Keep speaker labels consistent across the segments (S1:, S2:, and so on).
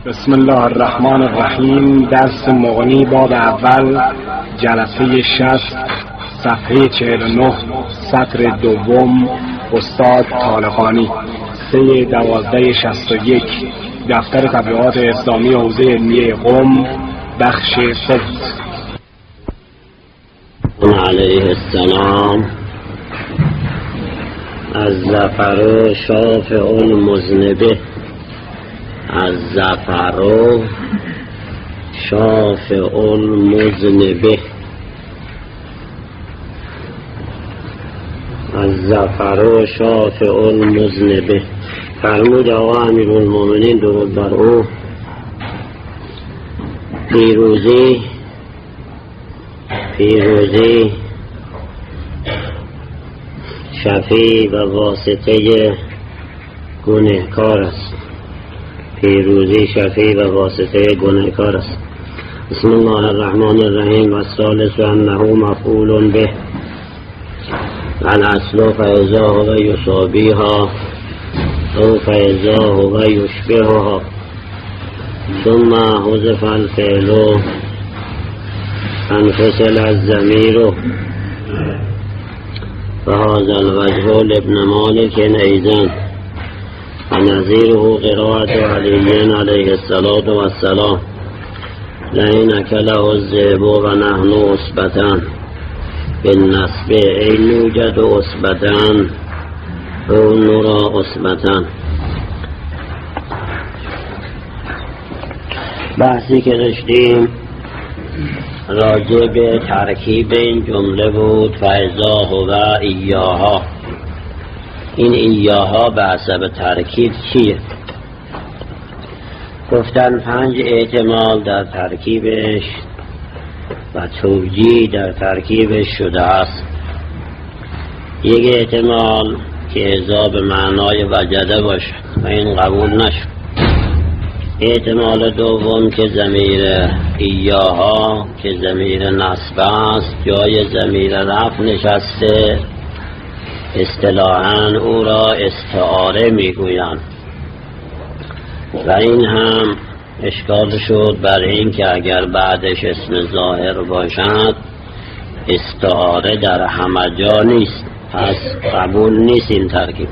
S1: بسم الله الرحمن الرحیم. درس مغنی باب اول، جلسه 60، صفحه 49، سطر دوم، استاد طالقانی، 3/12/61، دفتر تبلیغات اسلامی حوزه علمیه قم، بخش صوت.
S2: علیه السلام. از زفر شافع المذنبه، از زفر شافع المذنبه، از زفر شافع المذنبه. فرمود آقا امیرالمومنین درود بر او، پیروزی شفیع و واسطه گنهکار است. پیروزی شفیع و واسطه گنهکار است. بسم الله الرحمن الرحیم. و الثالث انه مفعول به، الاصل فاذا هو یصابیها او فاذا هو یشبهها، ثم حذف الفعل انفصل الضمیر، فهذا الوجه لابن مالک ایضا، ونظیره قراءة علی علیه الصلاة والسلام، لئن اکله الذئب و نحن عصبة بالنسب ای نوجد عصبة او نرى عصبة. بحثی که داشتیم راجع به ترکیب این جمله بود، فاذا هو ایاها. این ایاها به حسب ترکیب چیه؟ گفتن 5 احتمال در ترکیبش و توجیه در ترکیبش شده است. یک احتمال که اذا به معنای وجده باشه و این قبول نشد. احتمال دوم که ضمیر ایاها که ضمیر نصب است جای ضمیر رفع نشسته، اصطلاحاً او را استعاره میگویند و این هم اشکال شد بر این که اگر بعدش اسم ظاهر باشد استعاره در همه جا نیست، پس قبول نیست این ترکیب.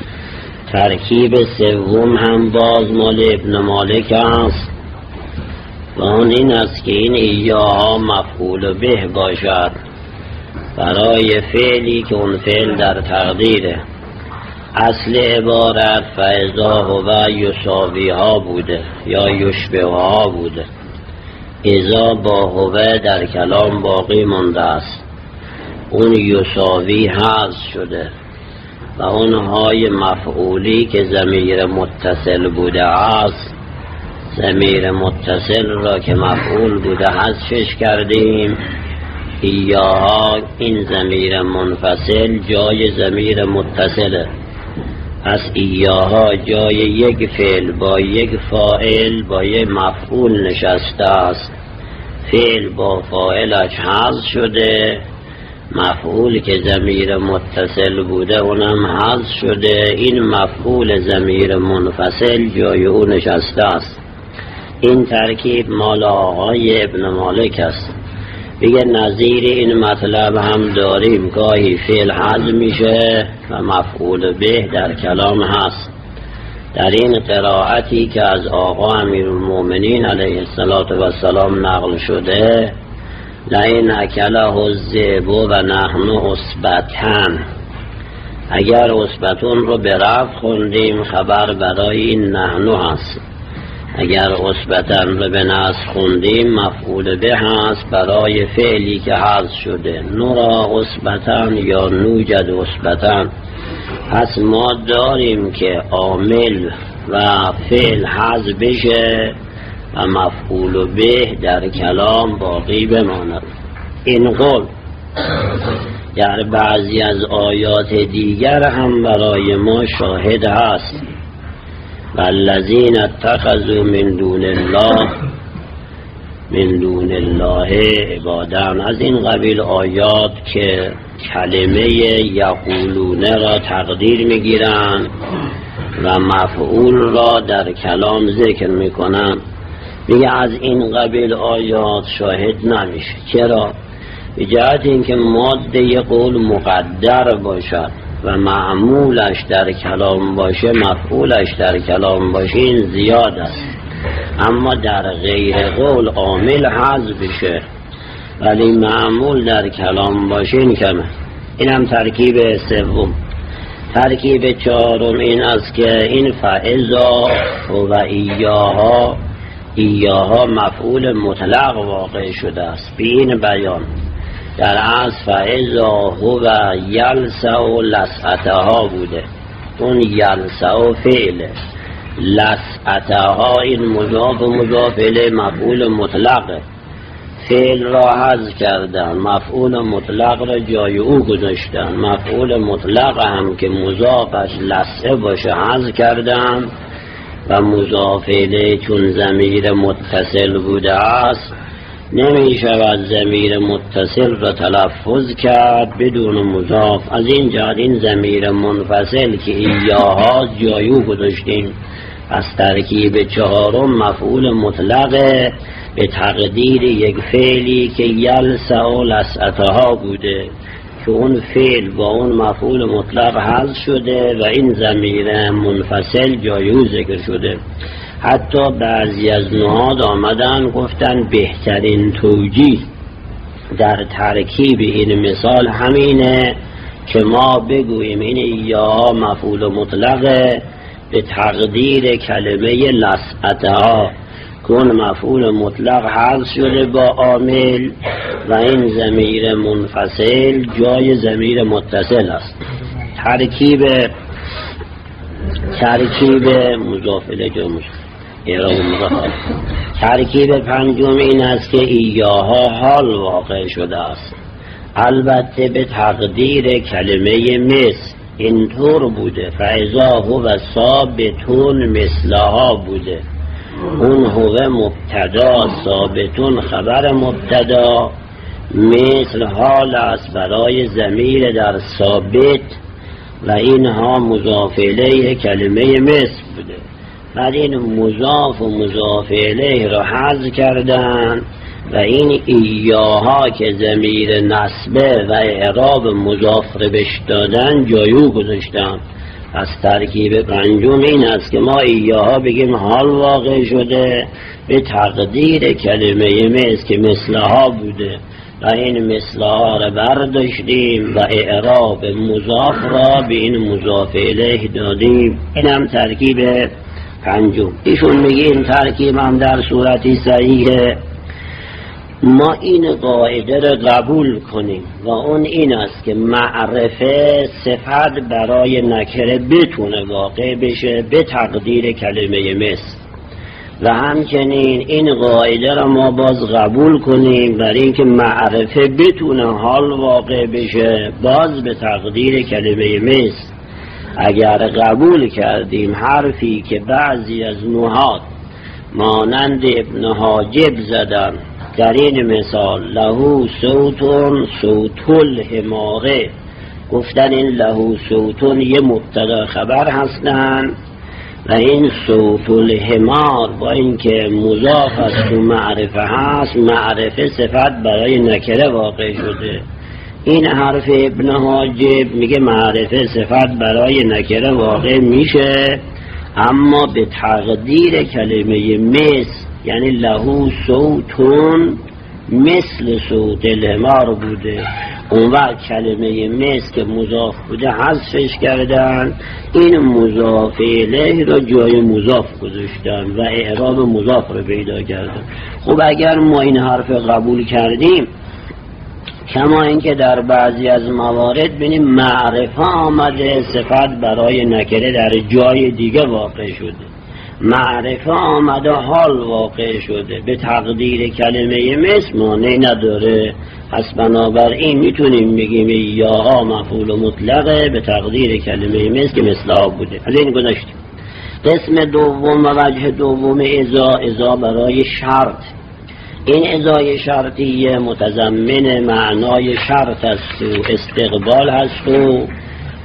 S2: ترکیب سوم هم باز مال ابن مالک است و آن این است که این ایاها مفعول به باشد برای فعلی که اون فعل در تقدیره. اصل عبارت فاذا هو یصابیها بوده یا یشبهها بوده، اذا با هو در کلام باقی مونده است، اون یصابی حذف شده و اونهای مفعولی که ضمیر متصل بوده است، ضمیر متصل را که مفعول بوده حذفش کردیم. ایاها این ضمیر منفصل جای ضمیر متصله، پس ایاها جای یک فعل با یک فاعل با یک مفعول نشسته است. فعل با فاعلش حذف شده، مفعول که ضمیر متصل بوده اونم حذف شده، این مفعول ضمیر منفصل جای او نشسته است. این ترکیب مال آقای ابن مالک است. دیگه نظیر این مطلب هم داریم، گاهی فعل حذف میشه و مفعول به در کلام هست. در این قرائتی که از آقا امیرالمومنین علیه السلام نقل شده، لئن اکله الذئب و نحن عصبة، اگر عصبتون رو به رفع خوندیم خبر برای این نحن هست، اگر عصبتن رو به نصب خوندیم مفعول به هست برای فعلی که حذف شده، نرا عصبتن یا نوجد عصبتن. پس ما داریم که عامل و فعل حذف بشه و مفعول به در کلام باقی بماند. این قول در بعضی از آیات دیگر هم برای ما شاهد هست. والذین اتخذوا من دون الله عبادا، از این قبیل آیات که کلمه یقولونه را تقدیر میگیرن و مفعول را در کلام ذکر میکنن. میگه از این قبیل آیات شاهد نمیشه. چرا؟ به جهت اینکه ماده قول مقدر باشد و معمولش در کلام باشه، مفعولش در کلام باشه، این زیاد است. اما در غیر قول عامل حذف بشه ولی معمول در کلام باشه، این کمه. این هم ترکیب سوم. ترکیب چهارم این است که این فاذا و ایاها مفعول مطلق واقع شده است. به این بیان در اصل فاذا هو یلسع لسعتها بوده. اون یلسع فعله، لسعتها این مضاف و مضاف الیه مفعول مطلقه. فعل را حذف کردن، مفعول مطلق را جای او گذاشتن. مفعول مطلق هم که مضافش لسعه باشه حذف کردن و مضاف الیه چون ضمیر متصل بوده است نمی شود ضمیر متصل را تلفظ کرد بدون مضاف. از این جهت این ضمیر منفصل که ایاها جای او گذاشتیم. از ترکیب چهارم مفعول مطلقه به تقدیر یک فعلی که یلسع لسعتها بوده که اون فعل با اون مفعول مطلق حذف شده و این ضمیر منفصل جای او ذکر شده. حتی بعضی از نحات آمدن گفتن بهترین توجیه در ترکیب این مثال همینه که ما بگوییم این یا مفعول مطلقه به تقدیر کلمه لسعتها که اون مفعول مطلق حذف شده با عامل و این ضمیر منفصل جای ضمیر متصل است. ترکیب مضاف الیه ترکیب پنجم این است که ایاها حال واقع شده است، البته به تقدیر کلمه مثل. اینطور بوده فاذا هو ثابتون مثلها بوده. اون هو مبتدا، ثابتون خبر مبتدا، مثل حال است برای ضمیر در ثابت و اینها مضاف الیه کلمه مثل بوده. بعد این مضاف و مضاف الیه را حذف کردن و این ایاها که ضمیر نسبه و اعراب مضاف را بهش دادن جای او گذاشتن. از ترکیب پنجم این است که ما ایاها بگیم حال واقع شده به تقدیر کلمه مثل که مثلها بوده و این مثلها را برداشتیم و اعراب مضاف را به این مضاف الیه دادیم. این هم ترکیب پنجم. ایشون میگه این ترکیب هم در صورتی صحیحه ما این قاعده را قبول کنیم و اون این است که معرفه صفت برای نکره بتونه واقع بشه به تقدیر کلمه مثل و همچنین این قاعده را ما باز قبول کنیم برای اینکه معرفه بتونه حال واقع بشه باز به تقدیر کلمه مثل. اگر قبول کردیم حرفی که بعضی از نحات مانند ابن حاجب زدن در این مثال لهو صوتون صوت الحماره، گفتن این لهو صوتون یه مبتدا خبر هستن و این صوت الحمار با اینکه مضاف است و معرفه هست معرفه صفت برای نکره واقع شده. این حرف ابن حاجب میگه معرفه صفت برای نکره واقع میشه اما به تقدیر کلمه مثل، یعنی لهو صوتون مثل صوت الحمار بوده. اون وقت کلمه مثل که مضاف بوده حذفش کردن، این مضاف الیه را جای مضاف گذاشتن و اعراب مضاف رو پیدا کردن. خب اگر ما این حرف قبول کردیم کما اینکه در بعضی از موارد بینیم معرفه آمده صفت برای نکره در جای دیگه واقع شده، معرفه آمده حال واقع شده به تقدیر کلمه مثل مانع نداره. پس بنابراین میتونیم بگیم یاها مفعول مطلقه به تقدیر کلمه مثل که مثلها بوده. از این گذاشتیم. قسم دوم و وجه دوم ازا برای شرط. این ازای شرطیه متضمن معنای شرط است و استقبال هست و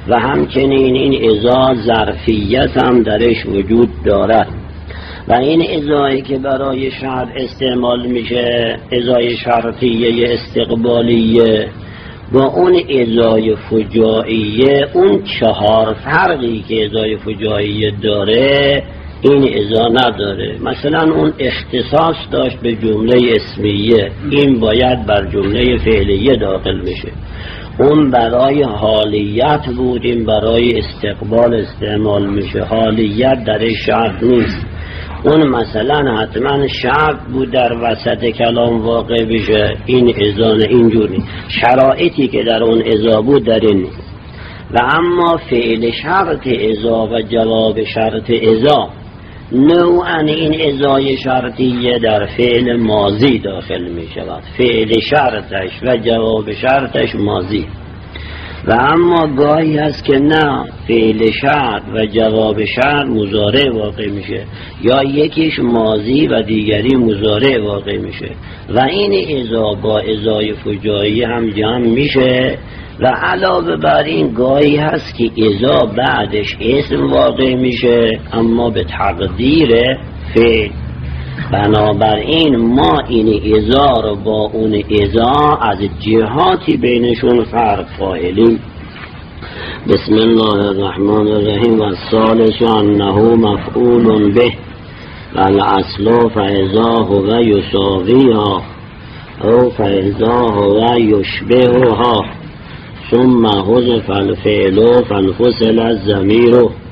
S2: و همچنین این ازا ظرفیت هم درش وجود دارد و این ازایی که برای شرط استعمال میشه ازای شرطیه استقبالیه با اون ازای فجائیه، اون 4 فرقی که ازای فجائیه داره این ازا نداره. مثلا اون اختصاص داشت به جمله اسمیه، این باید بر جمله فعلیه داخل بشه. اون برای حالیت بود، این برای استقبال استعمال میشه. حالیت در شرط نیست. اون مثلا حتما شرط بود در وسط کلام واقع بشه، این ازا نه، اینجوری شرایطی که در اون ازا بود در این نیست. و اما فعل شرط ازا و جواب شرط ازا نوعا این ازای شرطیه در فعل ماضی داخل می شود، فعل شرطش و جواب شرطش ماضی. و اما گاهی هست که نه، فعل شرط و جواب شرط مضارع واقع میشه، یا یکیش ماضی و دیگری مضارع واقع میشه و این ازا با ازای فجایی هم جمع میشه. و علاوه بر این گاهی هست که ازا بعدش اسم واقع میشه اما به تقدیر فعل. بنابراین ما این ازا رو با اون ازا از جهاتی بینشون فرق قائلیم. بسم الله الرحمن الرحیم. و الثالث انه مفعول به و الاصل فاذا هو یساویها او فاذا هو یشبهها ثم حذف الفعل فانفصل الضمیر.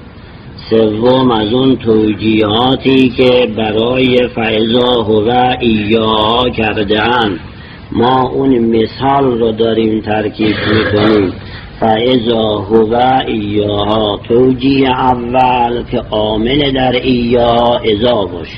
S2: سوم از اون توجیهاتی که برای فاذا هو ایاها کرده‌اند، ما اون مثال رو داریم ترکیب میکنیم. فاذا هو ایاها، توجیه اول که عامل در ایاها ازا باشه.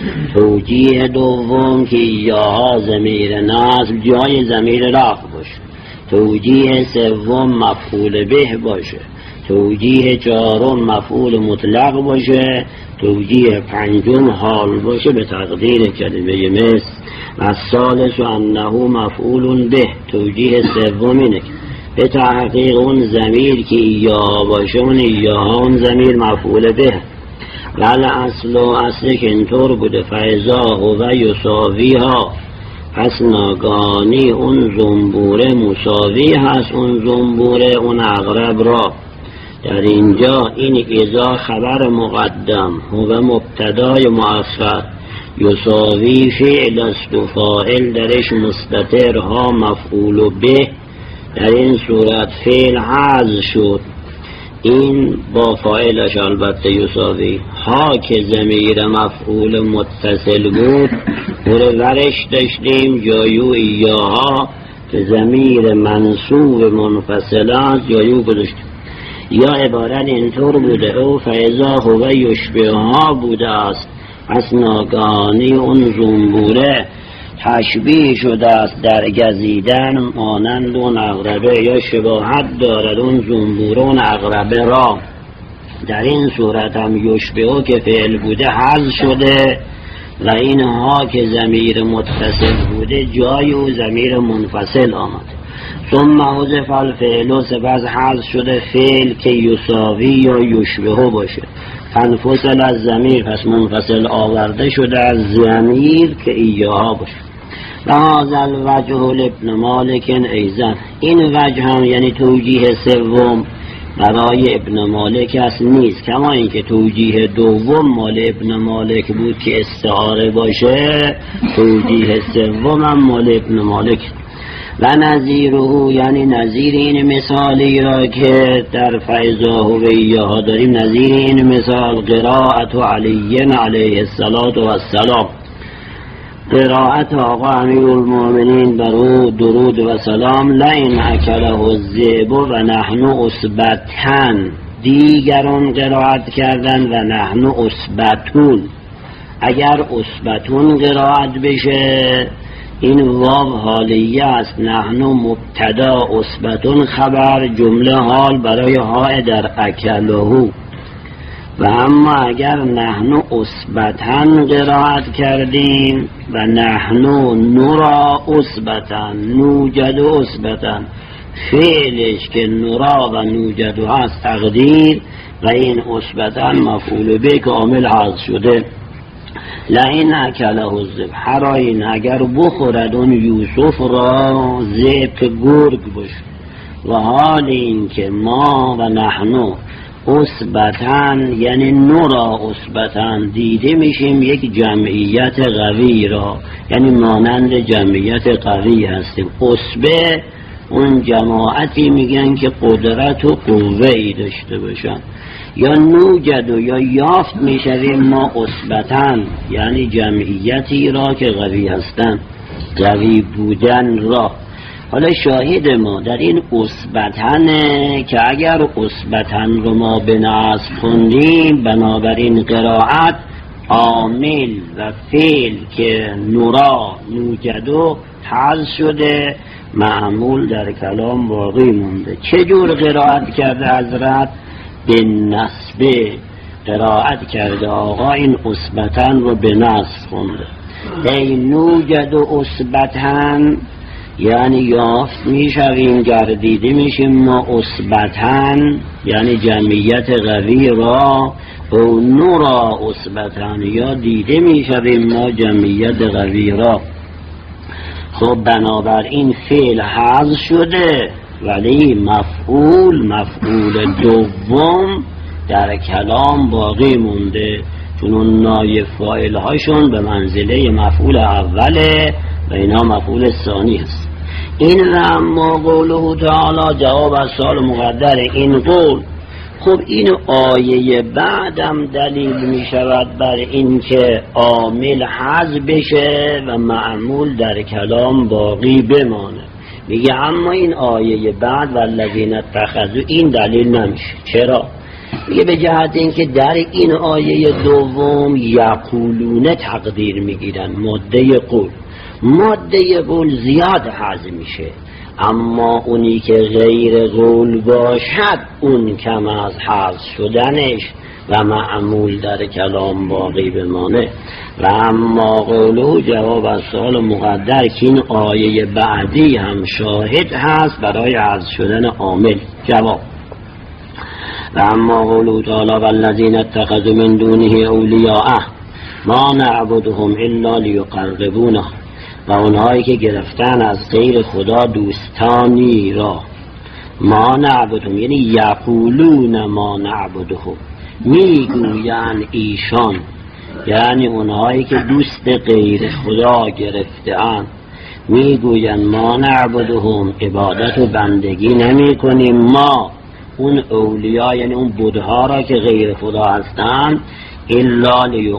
S2: توجیه دوم که ایاها ضمیر نصب جای ضمیر رفع باشه. توجیه سوم مفعول به باشه. توجیه چهارم مفعول مطلق باشه. توجیه پنجم حال باشه به تقدیر کلمه مثل. و الثالث انه مفعول به، توجیه سوم اینه به تحقیق اون ضمیر که ایاها باشه، اون ایاها اون ضمیر مفعول به. ولی اصل که اینطور بوده فاذا هو یساویها، پس ناگانی اون زنبوره مساوی هست اون زنبوره اون عقرب را. در اینجا این ازا خبر مقدم، هو مبتدای مؤخر، یساوی فعل است و فاعل درش مستتر، ها مفعول به. در این صورت فعل حذف شد، این با فاعلش البته یساوی. ها که ضمیر مفعول متصل بود ورش داشتیم جایو ایاها که ضمیر منصوب منفصل است جایو گذاشتیم. یا عبارت اینطور بوده او فاذا هو یشبهها بوده است، پس ناگهانی اون زنبوره تشبیه شده است در گزیدن مانند اون عقربه، یا شباهت دارد اون زنبوره اون عقربه را. در این صورت هم یشبهه که فعل بوده حذف شده و اینها که ضمیر متصل بوده جای او ضمیر منفصل آمد. ثم حذف الفعل، سپس حذف شده فعل که یساوی یا یشبهه باشه. فانفصل از ضمیر، پس منفصل آورده شده از ضمیر که ایاها باشه. و هذا الوجه لابن مالک ایضا، این وجه هم یعنی توجیه سوم برای ابن مالک است نیست، کما اینکه توجیه دوم مال ابن مالک بود که استعاره باشه، توجیه سوم هم مال ابن مالک. و نظیره یعنی نظیر این مثالی را که در فاذا هو ایاها داریم، نظیر این مثال قرائت علی علیه السلام، قرائت آقا امیرالمومنین بر او درود و سلام، لئن اکله الذئب و نحن اصبتن، دیگران قرائت کردن و نحن اصبتون. اگر اصبتون قرائت بشه این واو حالیه است، نحن مبتدا اصبتون خبر، جمله حال برای های در اکلهو. و اما اگر نحن اصبتن قرائت کردیم و نحن نرا اصبتن، نوجد اصبتن، فعلش که نورا و نوجدو هست تقدیر و این اثبتا مفعول به کامل حذف شده. لئن اکله الذئب، هر آیین اگر بخورد اون یوسف را ذئب که گرگ باشه، و حال این که ما و نحنو اثبتن یعنی نورا اثبتن دیده میشیم یک جمعیت قوی را، یعنی مانند جمعیت قوی هستیم. اثبه اون جماعتی میگن که قدرت و قوه‌ای داشته باشن. یا نوجد و یا یافت میشویم ما اثبتن یعنی جمعیتی را که قوی هستن، قوی بودن را. حالا شاهد ما در این اثبتنه که اگر اثبتن رو ما به نصب خوندیم، بنابراین قرائت عامل و فعل که نورا نوجدو حذف شده، معمول در کلام باقی مونده. چه جور قرائت کرده حضرت؟ به نصب قرائت کرده آقا، این اثبتن رو به نصب خونده. ای نوجدو اثبتن یعنی یافت میشویم، گردیده میشیم ما اثبتن یعنی جمعیت قوی را، او نورا اثبتن یا دیده میشویم ما جمعیت قوی را. خب بنابراین فعل حذف شده، ولی مفعول دوم در کلام باقی مونده، چون اون نایب فاعل هاشون به منزله مفعول اوله و اینا مفعول ثانی هست. این اما قوله تعالی جواب از سوال مقدر این قول. خب این آیه بعدم دلیل می شود بر این که عامل حذف بشه و معمول در کلام باقی بمانه. میگه اما این آیه بعد والذین اتخذوا این دلیل نمیشه. چرا؟ میگه به جهت اینکه در این آیه دوم یقولون تقدیر میگیرن، ماده قول زیاد حذف میشه، اما اونی که غیر قول باشد اون کم از حذف شدنش و معمول در کلام باقی بمانه. و اما قوله جواب از سوال مقدر که این آیه بعدی هم شاهد هست برای حذف شدن عامل. جواب و اما قوله تعالی والذین اتخذوا من دونه اولیاء ما نعبدهم الا لیقربونا، و اونهایی که گرفتن از غیر خدا دوستانی را، ما نعبدهم یعنی یقولون ما نعبدهم، میگوین ایشان یعنی اونهایی که دوست غیر خدا گرفتن، میگوین ما نعبدهم عبادت و بندگی نمی کنیم ما اون اولیاء یعنی اون بت‌ها را که غیر خدا هستند، الا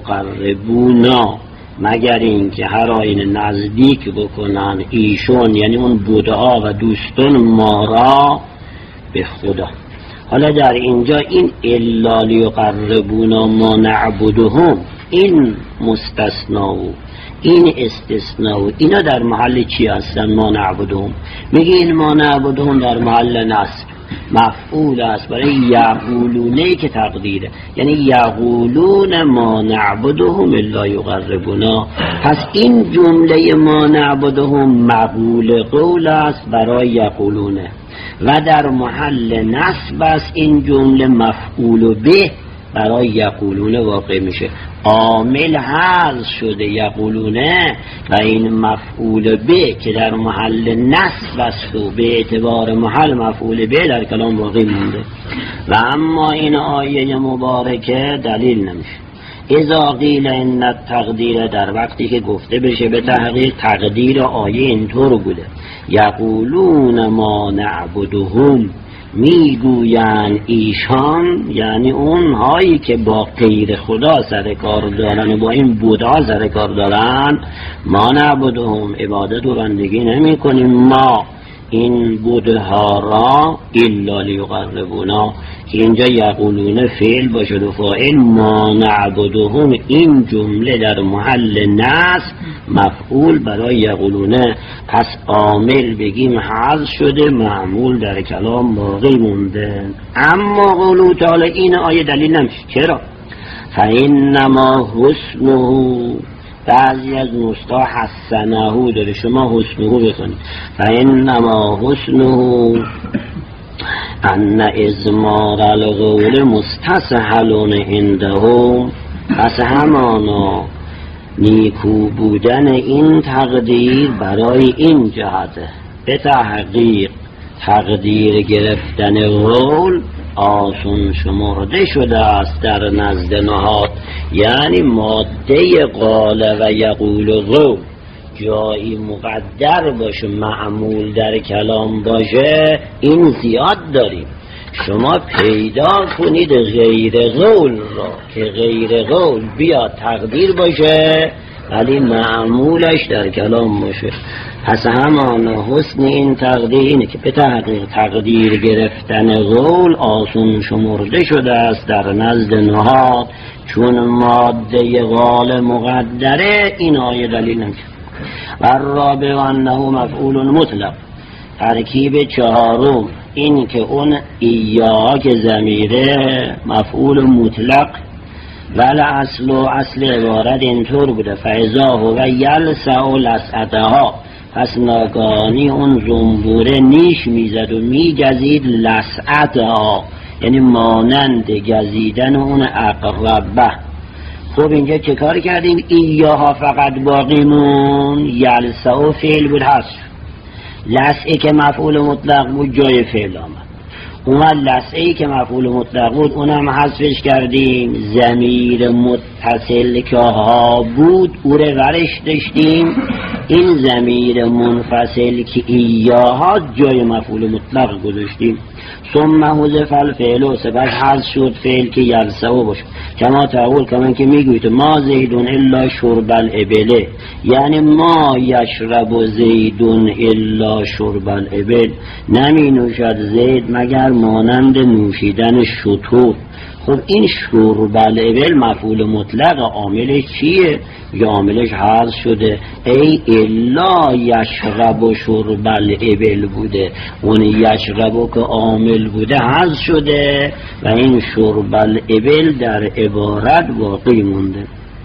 S2: لیقربونا مگر این که هر آیین نزدیک بکنن ایشون یعنی اون بت‌ها و دوستان ما را به خدا. حالا در اینجا این الا لیقربونا ما نعبدهم، این مستثنا و این استثناء و اینا در محل چی هستن؟ ما نعبدهم. میگه این ما نعبدهم در محل نصب مفعول است برای یقولونه که تقدیره، یعنی یقولون ما نعبدهم الا یقربونا. پس این جمله ما نعبدهم مقول قول است برای یقولونه و در محل نصب است این جمله مفعول به برای یقولونه واقع میشه. عامل حذف شده یقولونه و این مفعول به که در محل نصب است و به اعتبار محل مفعول به در کلام باقی مونده. و اما این آیه مبارکه دلیل نمیشه. اذا قیل ان التقدیر، در وقتی که گفته بشه به تحقیق تقدیر آیه اینطور بوده یقولون ما نعبدهم، میگوین ایشان یعنی اونهایی که با غیر خدا سر کار دارن و با این بت‌ها سر کار دارن، ما نعبدهم عبادت و بندگی نمی کنیم ما این بت‌ها را الا لیقربونا، که اینجا یقولون فعل باشد و فاعل ما نعبدهم این جمله در محل نصب مفعول برای یقولونه. پس عامل بگیم حذف شده، معمول در کلام باقی مونده. اما قوله تعالی این آیه دلیل نمیشه. چرا؟ فإنما حسنه بعضی از نسخه حسنه داره، شما حسنه بخونید. فانما حسنه ان ازمار القول مستصحل عندهم، پس همانا نیکو بودن این تقدیر برای این جهته، به تحقیق تقدیر گرفتن قول آسون شمرده شده است در نزد نهاد، یعنی ماده قال و یقول قول جایی مقدر باشه، معمول در کلام باشه، این زیاد داریم. شما پیدا کنید غیر قول را که غیر قول بیا تقدیر باشه ولی معمولش در کلام باشه. پس همان حسن این تقدیر اینه که به تحقیق تقدیر گرفتن قول آسون شمرده شده است در نزد نهاد، چون ماده قال مقدره. این آیه دلیل نمیشه. و الرابع انه مفعول مطلق، ترکیب چهارم این که اون ایا که ضمیره مفعول مطلق، ولی اصل عبارت اینطور بوده فاذا هو یلسع لسعتها، پس ناگهانی اون زنبوره نیش میزد و میگزید لسعتها، یعنی مانند گزیدن اون اقربه. خب اینجا چه کار کردیم؟ ایاها فقط باقیمون، یلسع فعل بود حذف، لسعی که مفعول مطلق بود جای فعل آمد، اون لسعی که مفعول مطلق بود اونم حذفش کردیم، ضمیر متصل که ها بود او رو ورش داشتیم، این ضمیر منفصل که ایاها جای مفعول مطلق گذاشتیم. ثم حذف الفعل، سپس حذف شد فعل که یلسع باشه، کما تقول کمان که میگوید ما زیدون الا شرب الابل، یعنی ما یشرب زیدون الا شرب الابل، نمی نوشد زید مگر مانند نوشیدن شتر. خب این شرب الابل مفعول مطلق، عاملش چیه؟ یا عاملش حذف شده، ای الا یشرب شرب الابل بوده، اون یشرب که عامل بوده حذف شده و این شرب الابل در عبارت باقی مونده.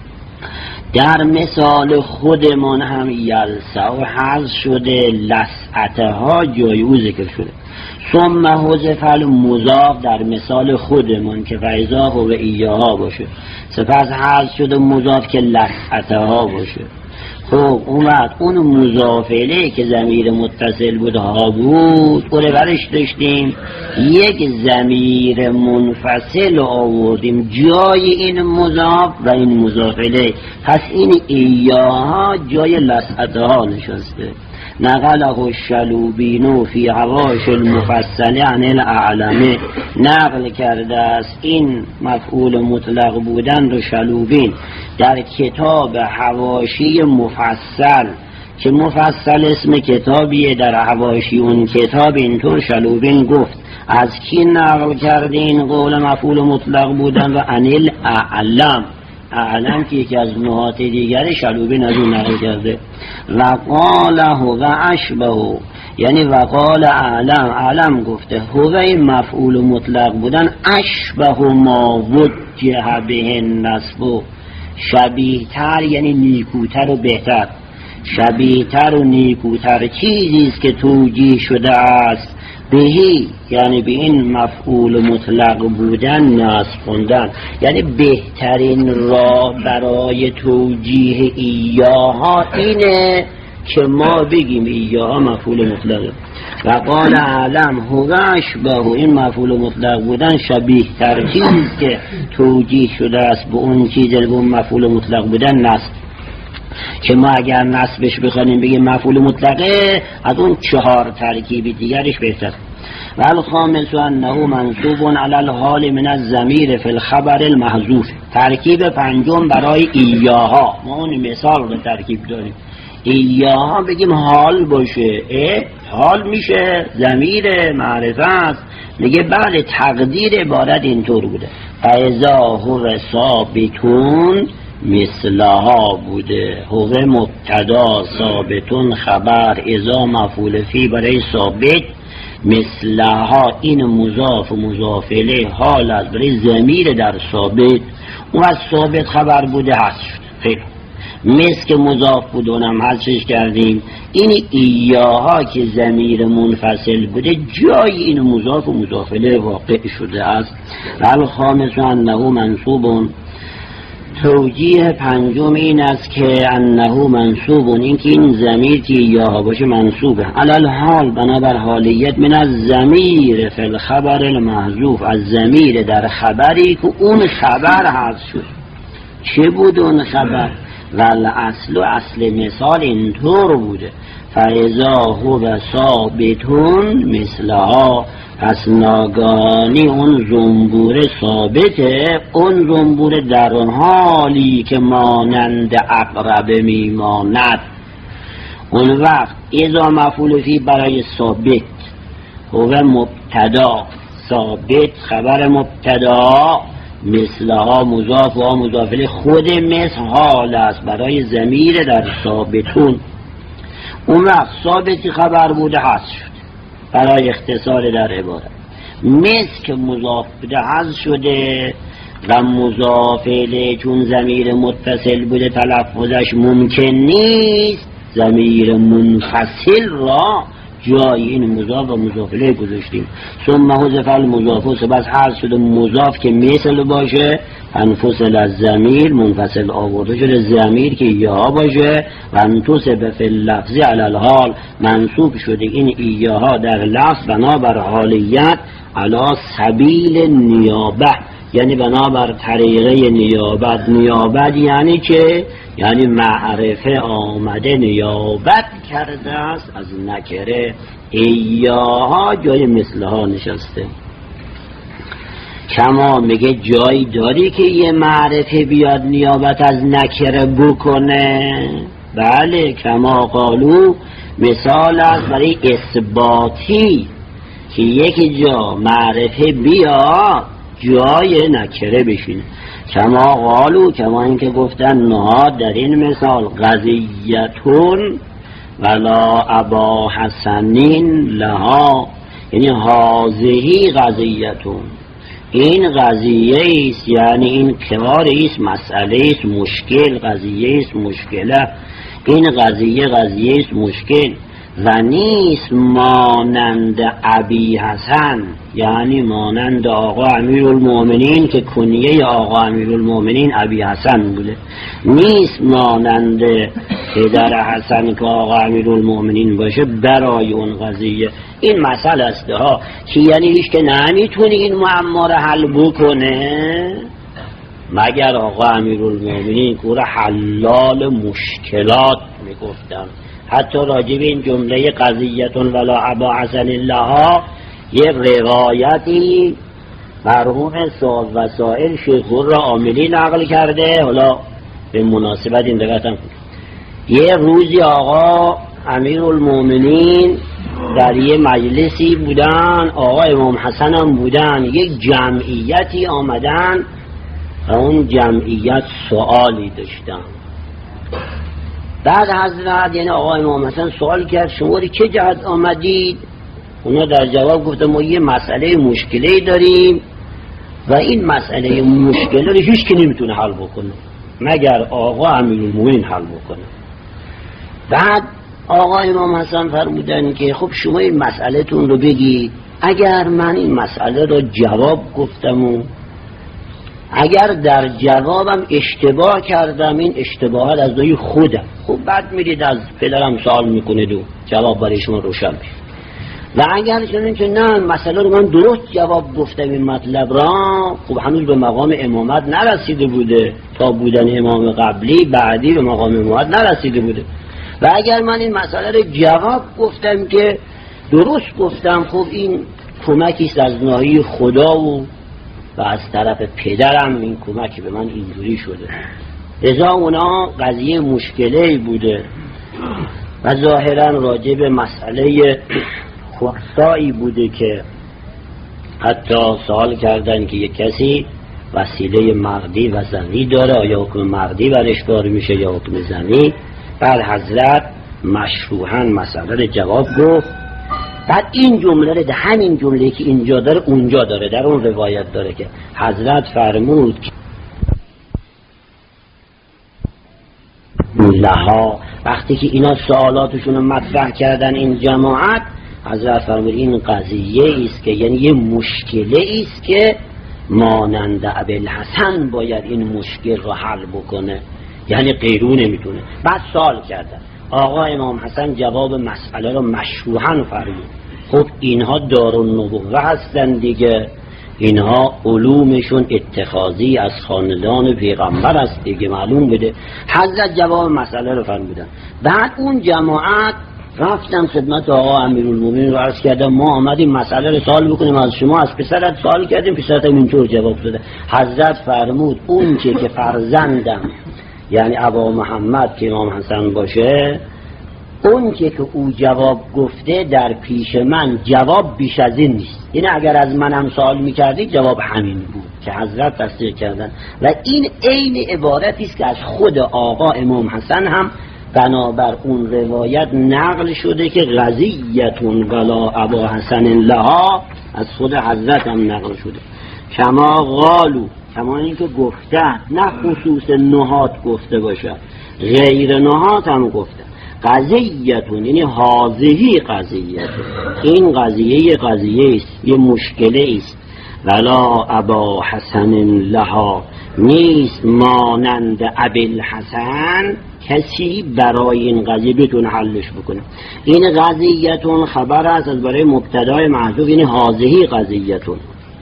S2: در مثال خودمان هم یلسع حذف شده، لسعتها جای او ذکر شده. ثم حذف المضاف در مثال خودمون که فاذا هو ایاها باشه، سپس حذف شده مضاف که لسعتها باشه. خب اون مضاف الیه که ضمیر متصل بود ها بود او رو برش داشتیم، یک ضمیر منفصل آوردیم جای این مضاف و این مضاف الیه، پس این ایاها جای لسعتها نشسته. نقله الشلوبین فی حواش المفصل عن الاعلمه، نقل کرده است این مفعول مطلق بودن رو شلوبین در کتاب حواشی مفصل، که مفصل اسم کتابیه، در حواشی اون کتاب اینطور شلوبین گفت. از کی نقل کرده این قول مفعول مطلق بودن؟ و عن الاعلم، اعلم که یکی از نهات دیگری شلوبین از اون نقل کرده. و قال هو اشبه، یعنی و قال اعلم گفته هو این مفعول مطلق بودن اشبه ما وجه به النصب، شبیه تر یعنی نیکوتر و بهتر، شبیه تر و نیکوتر چیزی است که توجیه شده است بهی، یعنی به این مفعول مطلق بودن نصب خوندن، یعنی بهترین راه برای توجیه ایاها اینه که ما بگیم ایاها مفعول مطلقه. و قال اعلم هو اشبه، این مفعول مطلق بودن شبیه تر چیزی که توجیه شده است به اون چیزی به اون مفعول مطلق بودن نصب، که ما اگر نصبش بخوانیم بگیم مفعول مطلقه از اون 4 ترکیب دیگرش بهتر. و الخامس انه منصوب علی الحال من الضمیر فی الخبر المحذوف، ترکیب پنجم برای ایاها، ما اون مثال رو ترکیب داریم، ایاها بگیم حال باشه، حال میشه ضمیر معرفه است، میگه بله تقدیر عبارت اینطور بوده فاذا هو ثابتون مثلها بوده، هو مبتدا ثابتون خبر، اذا مفعول فی برای ثابت، مثلها این مضاف و مضاف الیه حال از برای ضمیر در ثابت، اون از ثابت خبر بوده هست شد. مس که مضاف بود اونم حذفش کردیم. این ایاها که ضمیر منفصل بوده جای این مضاف و مضاف الیه واقع شده است. الخامس انه منصوب. توجیه پنجم این است که انه منصوب، این که این ضمیر که ایاها باشه منصوبه. علل حال بنابر حالیت من از ضمیر فی الخبر المحذوف، از ضمیر در خبری که اون خبر حذف شد. چه بود اون خبر؟ ول اصل مثال اینطور بوده فاذا هو ثابتون مثلها، پس ناگانی اون زنبور ثابته، اون زنبور در حالی که مانند اقرب میماند. اون وقت اذا مفعول فی برای ثابت هو مبتدا، ثابت خبر مبتدا، مثلها مضاف و مضاف الیه، خود مثل حال است برای ضمیر در ثابتون. اون وقت ثابتی خبر بوده حذف شد برای اختصار در عبارت. مثل که مضاف بوده حذف شده و مضاف الیه چون ضمیر متصل بوده تلفظش ممکن نیست، ضمیر منفصل را جای این مضاف و مضاف الیه گذاشتیم. ثم حذف المضاف، سپس حذف شده مضاف که مثل باشه، انفصل از ضمیر، منفصل آورده شده ضمیر که ایاها باشه، و انتصب فی اللفظ علی الحال، منصوب شده این ایاها در لفظ بنابر حالیت، علی سبیل نیابه، یعنی بنابر طریقه نیابت. نیابت یعنی چه؟ یعنی معرفه آمده نیابت کرده است از نکره. ایاها جای مثلها نشسته. کما میگه جایی داری که یه معرفه بیاد نیابت از نکره بکنه؟ بله، کما قالو مثال است برای اثباتی که یک جا معرفه بیاد جای نکره بشینه. کما قالو، کما اینکه گفتن نهاد در این مثال قضیتون ولا ابا حسنین لها، یعنی هازهی قضیتون، این قضیه است، یعنی این کار است، مسئله است، مشکل، قضیه است، مشکله، این قضیه است مشکل. و نیست مانند ابی حسن، یعنی مانند آقا امیرالمومنین که کنیه آقا امیرالمومنین ابی حسن بوده، نیست مانند پدر حسن که آقا امیرالمومنین باشه برای اون قضیه. این مسئله است ها که یعنی هیچ که نمیتونه این معما رو حل بکنه مگر آقا امیرالمومنین که حلال مشکلات میگفتن. حتی راجب این جمله قضیتون ولا ابا حسن لها یه روایتی مرحوم صاحب وسائل شیخ را عاملی نقل کرده. حالا به مناسبت این دقیقتم یه روزی آقا امیرالمومنین در یه مجلسی بودن، آقا امام حسن هم بودن، یک جمعیتی آمدن و اون جمعیت سوالی داشتن. بعد حضرت یعنی آقا امام حسن سوال کرد شما چه جهت آمدید؟ اونا در جواب گفتن ما یه مسئله مشکلی داریم و این مسئله مشکلی رو هیچ کی نمیتونه حل بکنه مگر آقا امیرالمومنین حل بکنه. بعد آقا امام حسن فرمودن که خب شما این مسئله تون رو بگید، اگر من این مسئله رو جواب گفتم و اگر در جوابم اشتباه کردم این اشتباهات از دوی خودم، خب بعد میرید از پدرم سوال میکنید و جواب برای شما روشن میشه. و اگر شنید که نه مسئله رو من درست جواب گفتم این مطلب را، خب هنوز به مقام امامت نرسیده بوده، تا بودن امام قبلی بعدی به مقام امامت نرسیده بوده. و اگر من این مسئله رو جواب گفتم که درست گفتم، خب این کمکی است از ناحیه خدا و از طرف پدرم این کمکی به من اینجوری شده. لذا اونا قضیه مشکلی بوده و ظاهرا راجع به مسئله خرسایی بوده که حتی سوال کردن که یک کسی وسیله مردی و زنی داره، آیا حکم مردی برش کار میشه یا حکم زنی؟ بعد حضرت مشروحاً مسئله جواب گفت. بعد این جمله رو، همین جمله که اینجا داره اونجا داره، در اون روایت داره که حضرت فرمود لها. وقتی که اینا سوالاتشون رو مطرح کردن این جماعت، حضرت فرمود این قضیه است که یعنی یه مشکله است که مانند ابوالحسن باید این مشکل رو حل بکنه، یعنی غیرو نمیتونه. بعد سوال کردن، آقا امام حسن جواب مسئله رو مشروحاً فرمود. خب اینها دارالنبوه هستن دیگه، اینها علومشون اتخاذی از خاندان پیغمبر است دیگه، معلوم بوده. حضرت جواب مسئله رو فرمودن. بعد اون جماعت رفتن خدمت آقا امیرالمومنین رو عرض کردن ما آمدیم مسئله رو سوال بکنیم از شما، از پسرت سوال کردیم، پسرت اینطور جواب داده. حضرت فرمود اون که فرزندم یعنی ابا محمد که امام حسن باشه، اون که او جواب گفته در پیش من جواب بیش از این نیست. این اگر از منم سوال میکردی جواب همین بود که حضرت تصدیق کردن. و این عین عبارتی است که از خود آقا امام حسن هم بنابر اون روایت نقل شده که غزیتون ولا ابا حسن لها، از خود حضرت هم نقل شده. کما قالو، کما این که گفتن، نه خصوص نهات گفته باشد، غیر نهات هم گفتن. قضیتون یعنی حاضهی قضیتون، این قضیه است، یه مشکله است. ولا ابا حسن لها، نیست مانند ابوالحسن کسی برای این قضیه بتونه حلش بکنه. این قضیتون خبر است از برای مبتدای محذوف، یعنی حاضهی قضیتون.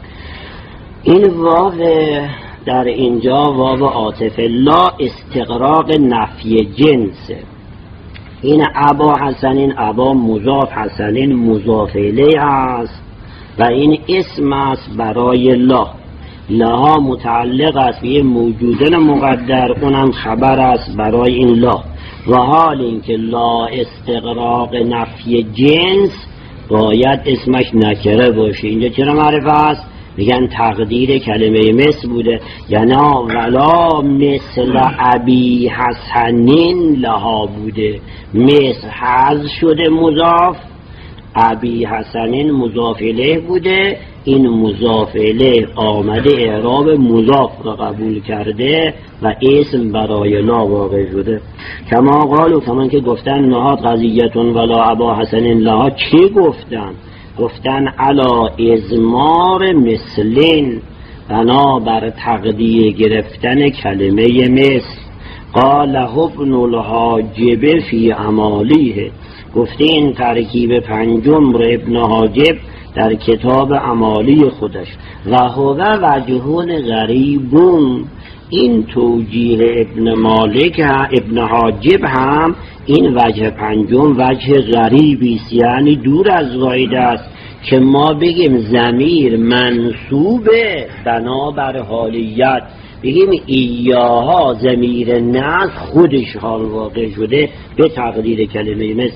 S2: این واو در اینجا واو عاطفه، لا استغراق نفی جنسه. این ابا حسنین، ابا مضاف، حسنین مضاف الیه است و این اسم است برای لا. لا متعلق است به موجودن مقدر، اونم خبر است برای این لا. و حال اینکه لا استغراق نفی جنس باید اسمش نکره باشه. اینجا چرا معرفه است؟ میگن تقدیر کلمه مثل بوده، یعنی ولا مثل ابی حسنین لها بوده، مثل حذف شده مضاف، ابی حسنین مضاف الیه بوده، این مضاف الیه آمده اعراب مضاف را قبول کرده و اسم برای لا واقع شده. کما قالو، کما که گفتن نهاد قضیتون ولا ابا حسنین لها، چی گفتن؟ گفتن علا ازمار مثلین، بنا بر تقدیر گرفتن کلمه مثل. قال ابن الحاجب فی عمالیه، گفته این ترکیب پنجم رو ابن حاجب در کتاب عمالی خودش. و هو وجهون غریبون، این توجیه ابن مالک ابن حاجب هم این وجه پنجم وجه غریبی است، یعنی دور از قاعده است که ما بگیم ضمیر منصوبه بنابر حالیت، بگیم ایاها ضمیر نصب خودش حال واقع شده به تقدیر کلمه مثل.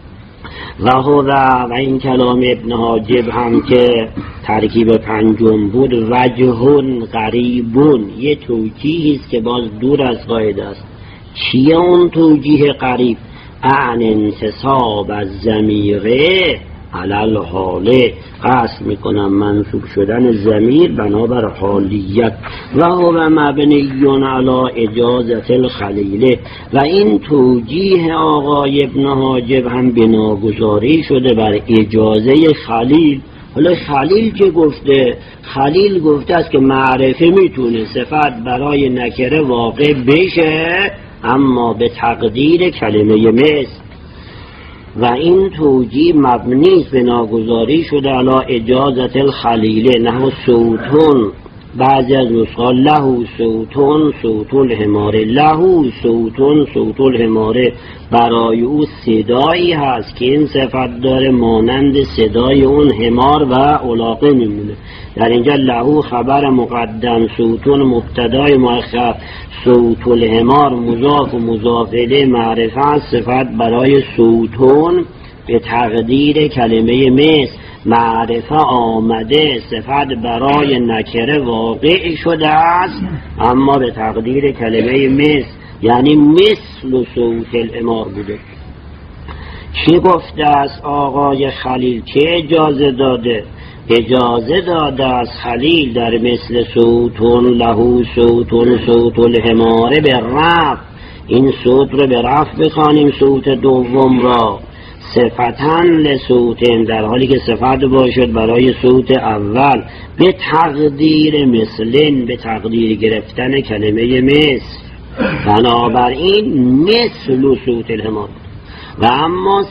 S2: و این کلام ابن حاجب هم که ترکیب پنجم بود، وجهون غریبون، یه توجیهی است که باز دور از قاعده است. چیه اون توجیه غریب؟ عن انتصاب از ضمیره علل حاله، قصد میکنم منصوب شدن ضمیر بنابر حالیت. و هو مبنیون علی اجازت الخلیله، و این توجیه آقای ابن حاجب هم بناگذاری شده بر اجازه خلیل. حالا خلیل چه گفته؟ خلیل گفته است که معرفه میتونه صفت برای نکره واقع بشه اما به تقدیر کلمه مثل. و این توجیه مبنی به ناگزاری شده علی اجازت الخلیله، نحو صوتون، بعضی از نسخه لهو صوتون صوت الحمار، لهو صوتون صوت الحمار، برای او صدایی هست که این صفت داره مانند صدای اون حمار و علاقه میمونه. در اینجا لهو خبر مقدم، صوتون مبتدای مؤخر، صوت الحمار مضاف و مضاف الیه معرفه است، صفت برای صوتون به تقدیر کلمه مثل. معرفه آمده صفت برای نکره واقع شده است اما به تقدیر کلمه مثل، یعنی مثل و صوت الحمار بوده. چی گفته است آقای خلیل؟ چه اجازه داده؟ اجازه داده از خلیل در مثل صوتون لهو صوتون صوت الحماره به رفع، این صوت رو به رفع بخوانیم، صوت دوم را صفتن لصوتن، در حالی که صفت باشد برای صوت اول، به تقدیر مثلن، به تقدیر گرفتن کلمه مثل. بنابراین مثل صوت الحمار. و اما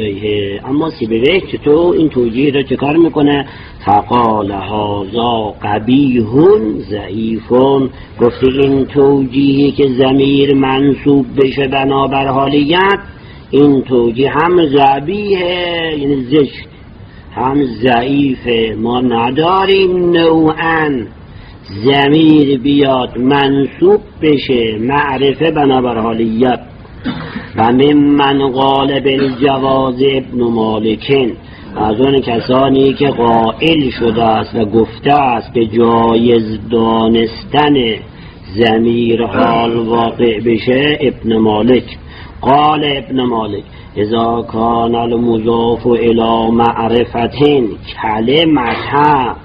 S2: سیبویه که تو این توجیه را چه کار میکنه؟ فقال هذا قبیحون ضعیفون، گفته این توجیهی که ضمیر منصوب بشه بنابر حالیت، این توجیه هم ضعیفه، یعنی زشت، هم ضعیفه. ما نداریم نوعاً ضمیر بیاد منصوب بشه معرفه بنابر حالیت. و ممن قال بالجواز ابن مالکن، از اون کسانی که قائل شده است و گفته است به جایز دانستن ضمیر حال واقع بشه ابن مالک. قال ابن مالک اذا کان المضاف الى معرفتین کلمته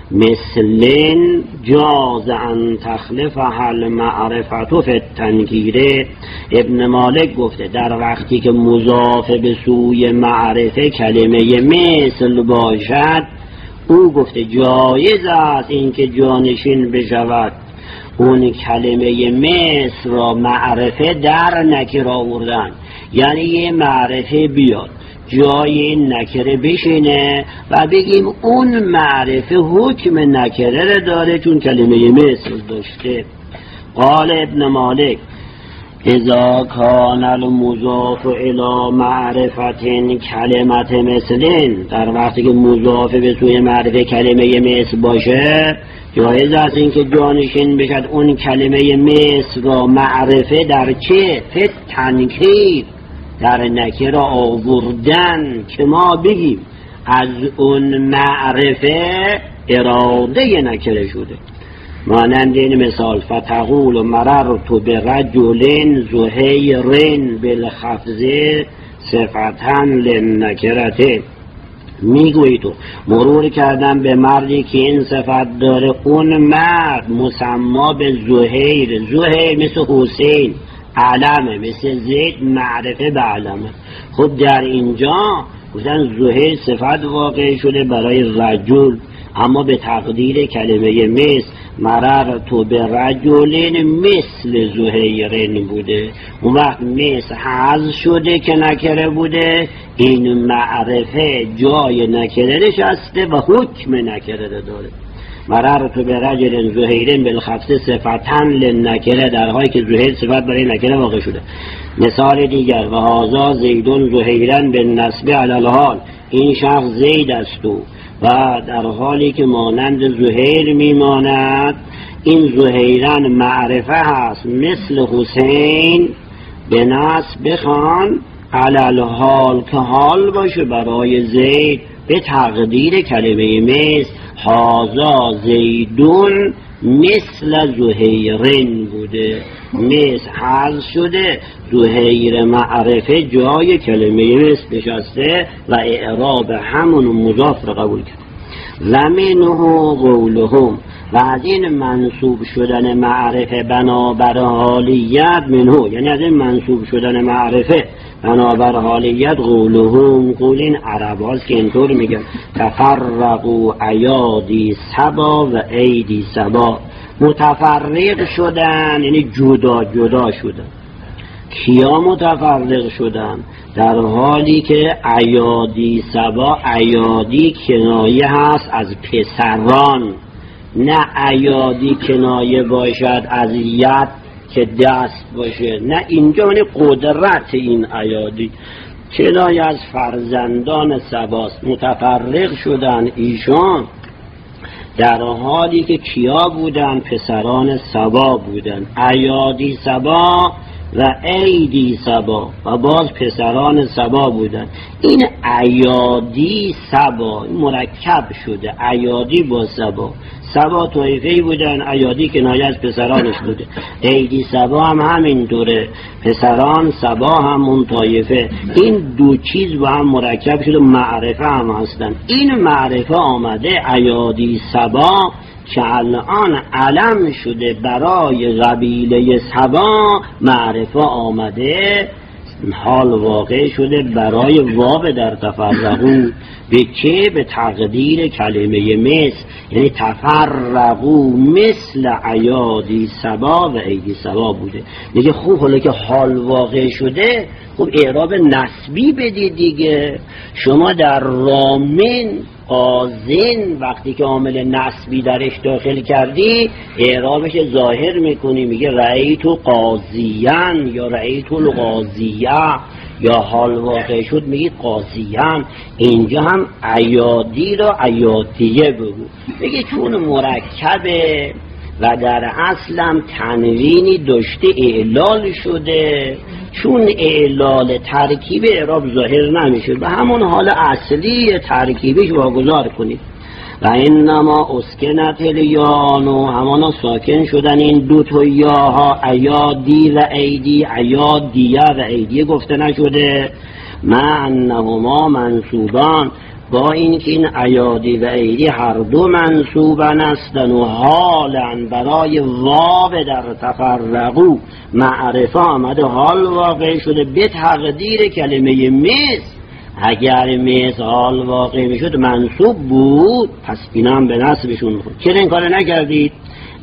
S2: مثلن جاز ان تخلفها المعرفت فی التنکیره. ابن مالک گفته در وقتی که مضاف به سوی معرفه کلمه مثل باشد، او گفته جایز است اینکه جانشین بشود اون کلمه مثل را معرفه در نکره آوردن، یعنی یه معرفه بیاد جای این نکره بشینه و بگیم اون معرفه حکم نکره را داره چون کلمه مثل داشته. قال ابن مالک اذا کان المضاف الى معرفت کلمت مثلن، در وقتی که مضاف به سوی معرفه کلمه مثل باشه، جایز است این که جانشین بشد اون کلمه مثل را معرفه در چه؟ فی تنکیر، در نکره آوردن، که ما بگیم از اون معرفه اراده نکره شده. مانند این مثال فتقول مررت برجل زهیر بالخفض صفتن للنکرته، میگویی تو مرور کردم به مردی که این صفت داره، اون مرد مسما به زهیر، زهیر مثل حسین علمه، مثل زید معرفه به علمه. خب در اینجا گفتن زهیر صفت واقع شده برای رجل، اما به تقدیر کلمه مثل مررت برجل مثل زهیرین بوده، اون وقت مثل حذف شده که نکره بوده، این معرفه جای نکره نشسته و حکم نکره داره. مررت برجل زهیرین بالخفض صفتن للنکره، در حالی که زهیر صفت برای نکره واقع شده. مثال دیگر و هذا زیدون زهیرن بالنسب علی الحال، این شخص زید است و در حالی که مانند زهیر میماند، این زهیرن معرفه هست مثل حسین به نسب بخوان علی الحال، که حال باشه برای زید به تقدیر کلمه مثل. هازا زیدون مثل زهیرین بوده، مثل حذف شده، زهیر معرفه جای کلمه مثل نشسته و اعراب همون مضاف را قبول کرد. و منه قولهم، و از این منصوب شدن معرفه بنابر حالیت، منه یعنی از این منصوب شدن معرفه بنابر حالیت، قولهم، قول این عرب هاست که اینطور میگن تفرقوا ایادی سبا و ایدی سبا، متفرق شدن یعنی جدا جدا شدن. کیا متفرق شدن؟ در حالی که ایادی سبا، ایادی کنایه هست از پسران، نه ایادی کنایه باشد از ید که دست باشه، نه اینجا یعنی قدرت این ایادی کنایه از فرزندان سباست. متفرق شدن ایشان در حالی که کیا بودن؟ پسران سبا بودن، ایادی سبا و ایدی سبا و باز پسران سبا بودن. این ایادی سبا مرکب شده، ایادی با سبا، سبا طایفه‌ای بودن، ایادی کنایه از پسرانش بوده، ایدی سبا هم همینطوره، پسران سبا همون طایفه. این دو چیز با هم مرکب شده، معرفه هم هستن. این معرفه آمده ایادی سبا که الان علم شده برای قبیله سبا، معرفه آمده حال واقع شده برای واب در تفرقو. به چه؟ به تقدیر کلمه مثل، یعنی تفرقو مثل عیادی سبا و عیدی سبا بوده. دیگه خوب حالا که حال واقع شده، خب اعراب نسبی بدید دیگه. شما در رامن قازن وقتی که عامل نسبی درش داخل کردی، اعرابش ظاهر میکنی، میگه رأیتو قاضیان یا رأیتو القاضیه، یا حال واقع شد میگید قاضیان. اینجا هم عیادی را عیادیه بگو، میگه چون مرکبه و در اصلم تنوینی داشته اعلال شده، چون اعلال ترکیب اعراب ظاهر نمیشه، به همون حال اصلی ترکیبش واگذار کنید. و انما اسکنت الیانو، همانا ساکن شدن این دو تا یاها، عیادی و عیدی، عیادیه و عیدیه گفته نشده. مع انهما منصوبان، با اینکه این عیادی و عیدی هر دو منصوبن هستن و حالن برای واب در تفرقو، معرفه آمده حال واقع شده به تقدیر کلمه مثل. اگر مثل حال واقع میشد منصوب بود، پس اینا هم به نصبشون بود. چرا این کار نکردید؟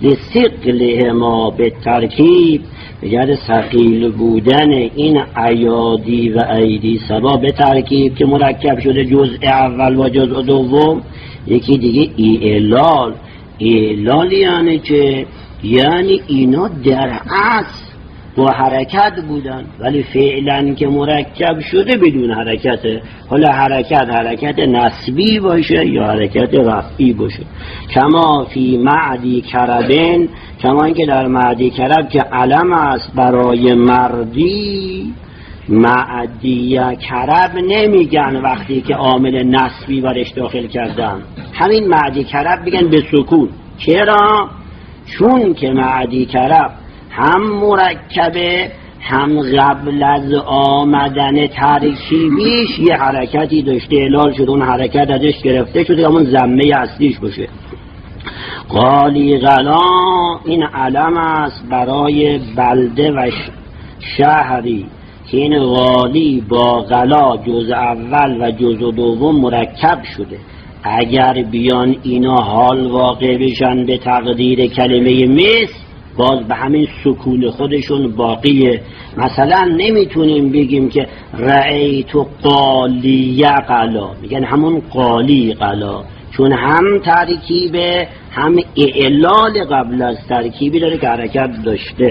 S2: لثقله ما به ترکیب، بجد ثقیل بودن این عیادی و عیدی سبا به ترکیب که مرکب شده جزء اول و جزء دوم. یکی دیگه اعلال. اعلال یعنی که یعنی اینا در اصل با حرکت بودن، ولی فعلا که مرکب شده بدون حرکته. حالا حرکت نسبی باشه یا حرکت رفعی باشه. کما فی معدی کربن، کما اینکه در معدی کرب که علم است برای مردی، معدی کرب نمیگن وقتی که عامل نسبی برش داخل کردن، همین معدی کرب میگن به سکون. چرا؟ چون که معدی کرب هم مرکبه، هم قبل از آمدن ترکیبیش یه حرکتی داشته اعلال شد، اون حرکت ازش گرفته شده همون ضمه اصلیش باشه. قالی غلا، این علم است برای بلده و شهری که این قالی با غلا جزء اول و جزء دوم مرکب شده. اگر بیان اینا حال واقع بشن به تقدیر کلمه مثل، باز به همین سکون خودشون باقیه. مثلا نمیتونیم بگیم که رأیت قالیه قلا، میگن همون قالی قلا، چون هم ترکیبه هم اعلال قبل از ترکیبی داره که حرکت داشته.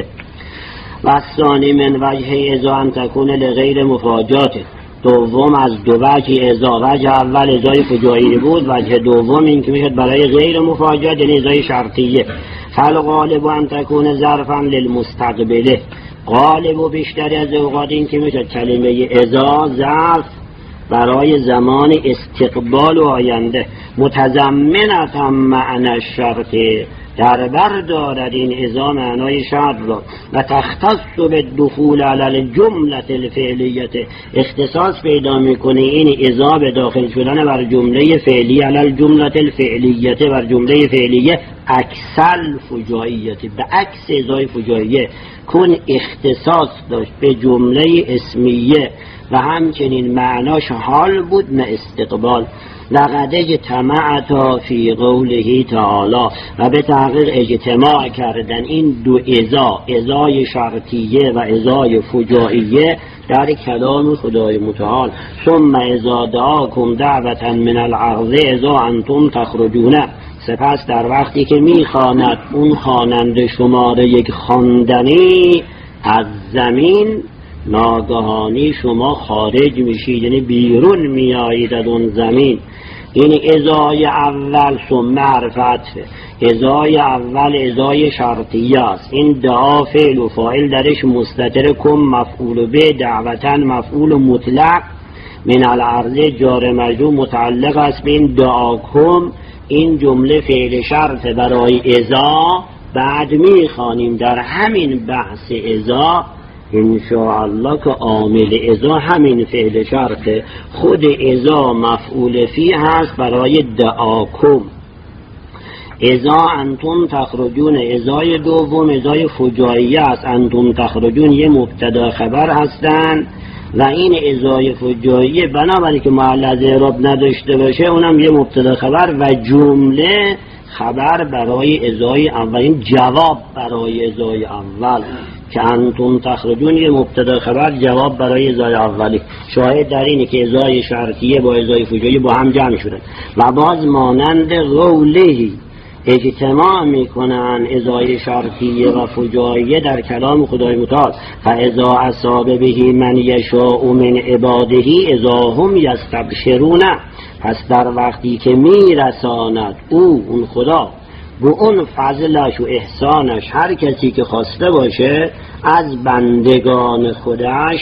S2: و ثانی من وجه ازا ان تکون لغیر مفاجاته، دوم از دو وجه ازا. وجه اول ازای فجایی بود، وجه دوم این که میشد برای غیر مفاجات، یعنی ازای شرطیه. فالغالب ان تکون ظرفا للمستقبله، غالب و بیشتری از اوقات این که میشد کلمه ازا ظرف برای زمان استقبال و آینده. متضمنتا معنی الشرط، در بر دارد این ازا معنای شرط را. و تختص به دخول علی الجمله الفعلیه، اختصاص پیدا میکنه این ازا به داخل شدن بر جمله فعلی، علی الجمله الفعلیه، بر جمله فعلیه اکسل فجائیه، به عکس ازای فجائیه. کن اختصاص داشت به جمله اسمیه و همچنین معناش حال بود نه استقبال. لقد اجتمعتا فی قوله تعالی، و به تحقیق اجتماع کردن این دو ازا، ازای شرطیه و ازای فجائیه در کلام خدای متعال. ثم اذا دعاکم دعوتا من الارض اذا انتم تخرجون، سپس در وقتی که میخواند اون خواننده شماره یک خواندنی از زمین، ناگهانی شما خارج میشید، یعنی بیرون میایید از اون زمین. این ازای اول ثم حرف عطفه، ازای اول ازای شرطیه است. این دعا فعل و فاعل درش مستتر، کم مفعول به، دعوتن مفعول مطلق، من الارض جار مجرور متعلق است به این دعاکم. این جمله فعل شرط برای ازا. بعد میخوانیم در همین بحث ازا انشاءالله که عامل ازا همین فعل شرطه، خود ازا مفعول فی هست برای دعاکم. اذا انتم تخرجون، ازای دوم ازای فجاییه است. انتم تخرجون یه مبتدا خبر هستن و این ازای فجاییه بنابراین که محل از اعراب نداشته باشه اونم یه مبتدا خبر و جمله خبر برای ازای اول، این جواب برای ازای اول که انتم تخرجون یه مبتدا خبر جواب برای ازای اولی. شاهد در اینه که ازای شرطیه با ازای فجاییه با هم جمع شدن و باز مانند قولهی اجتماع میکنن ازای شرطیه و فجاییه در کلام خدای متعال. فاذا اصاب به من یشاء من عباده اذا هم یستبشرون، پس در وقتی که میرساند اون خدا به اون فضلش و احسانش هر کسی که خواسته باشه از بندگان خودش،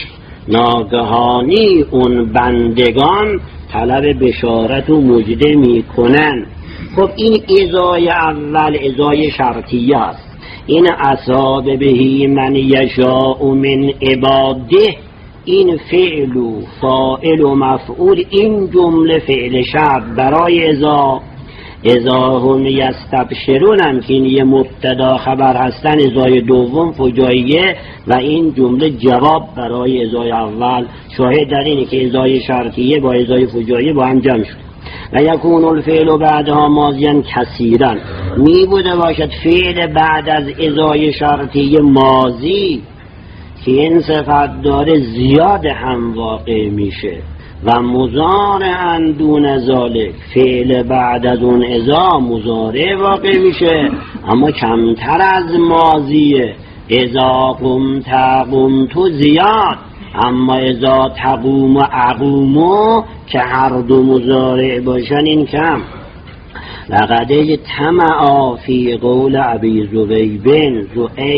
S2: ناگهانی اون بندگان طلب بشارت و مجده میکنن. خب این ازای اول ازای شرطیه است. این اصاب بهی من یشاء من عباده، این فعل و فاعل و مفعول، این جمله فعل شرط برای اذا هم یستبشرون هم که این یه مبتدا خبر هستن ازای دوم فجاییه و این جمله جواب برای ازای اول. شاهد در اینه که ازای شرطیه با ازای فجاییه با هم جمع شد. و یکون الفعل بعدها ماضیاً کثیرا، می بوده باشد فعل بعد از ازای شرطیه ماضی که این صفت داره زیاد هم واقع میشه و مضارعاً دون ذالک، فعل بعد از اون ازا مضارع واقع میشه اما کمتر از ماضیه. ازا قمت زیاد، اما ازا تقوم و اقومو که هر دو مضارع باشن این کم. لقد طمع فی قول ابی زبیبن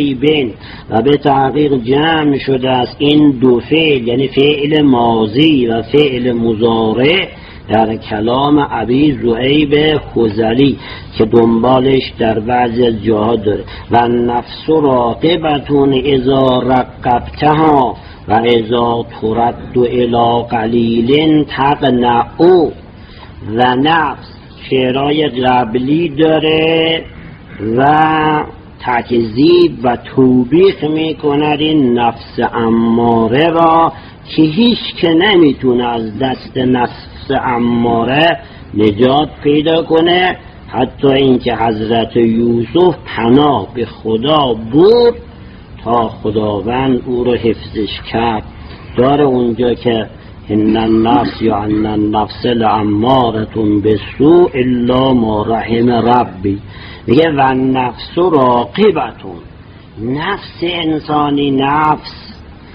S2: و به تحقیق جمع شده است این دو فعل، یعنی فعل ماضی و فعل مضارع در کلام ابی زبیب خزلی که دنبالش در بعضی از جاها داره. و نفس راقبتون اذا رقبتها و اذا ترد الی قلیل تقنعو. و نفس شعرهای قبلی داره و تکذیب و توبیخ میکند این نفس اماره را که هیچ که نمیتونه از دست نفس اماره نجات پیدا کنه. حتی اینکه حضرت یوسف پناه به خدا برد تا خداوند او رو حفظش کرد. داره اونجا که ان النفس یا ان النفس لامارة بالسوء الا ما رحم ربی، میگه و النفس راقبتون، نفس انسانی نفس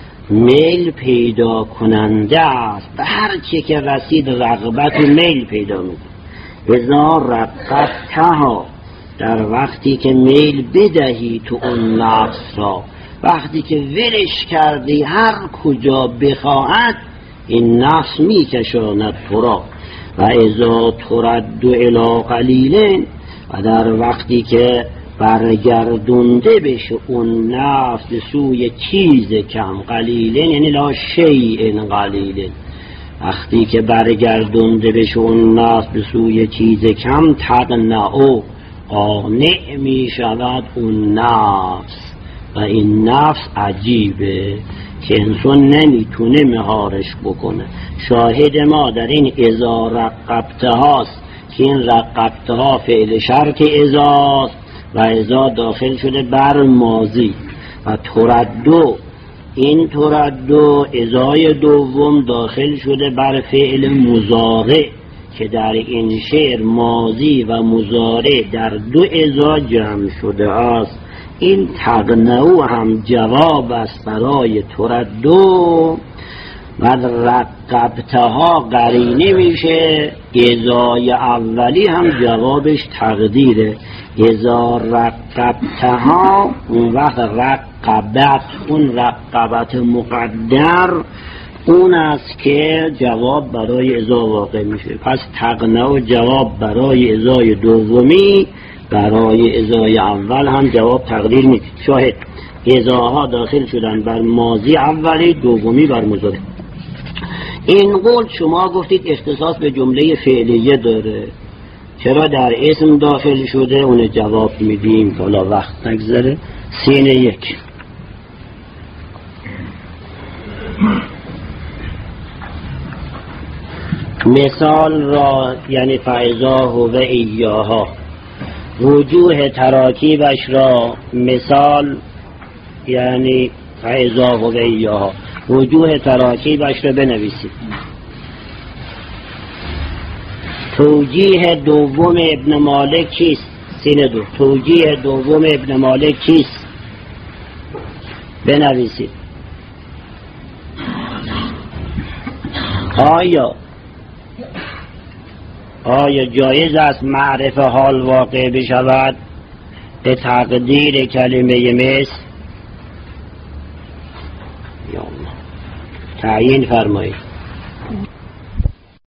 S2: میل پیدا کننده است به هر چی که رسید رغبت و میل پیدا میکنه. اذا رقبتها، در وقتی که میل بدهی تو اون نفس را، وقتی که ولش کردی هر کجا بخواهد این نفس میکشاند تو را. و اذا ترد الی قلیل، و در وقتی که برگردونده بشه اون نفس سوی چیز کم، قلیل یعنی لا شیء قلیل، وقتی که برگردونده بشه اون نفس به سوی چیز کم تقنعو، قانع می شود اون نفس. و این نفس عجیبه که انسان نمیتونه مهارش بکنه. شاهد ما در این اذا رقبته هاست که این رقبته ها فعل شرط اذاست و اذا داخل شده بر ماضی. و تردو، این تردو اذای دوم داخل شده بر فعل مضارع که در این شعر ماضی و مضارع در دو اذا جمع شده است. این تقنعو هم جواب است برای تردو و رقبتها قرینه میشه. اذای اولی هم جوابش تقدیره. اذا رقبتها، اون وقت رقبت، اون رقبت مقدر اون است که جواب برای اذا واقع میشه. پس تقنعو جواب برای اذای دومی، برای ازای اول هم جواب تقدیر میشه. شاهد ازاها داخل شدن بر ماضی اولی، دومی بر مضارع. این قول شما گفتید اختصاص به جمله فعلیه داره چرا در اسم داخل شده اون جواب میدیم که حالا وقت نگذره. سین 1 مثال را یعنی فاذا هو ایاها وجوه تراکیبش را مثال یعنی فاذا هو ایاها وجوه تراکیبش را بنویسید. توجیه دوم ابن مالک چیست؟ سین 2 توجیه دوم ابن مالک چیست؟ بنویسید. آیا جایز است معرفه حال واقع بشود به تقدیر کلمه مثل؟ یا الله تعیین فرمایید.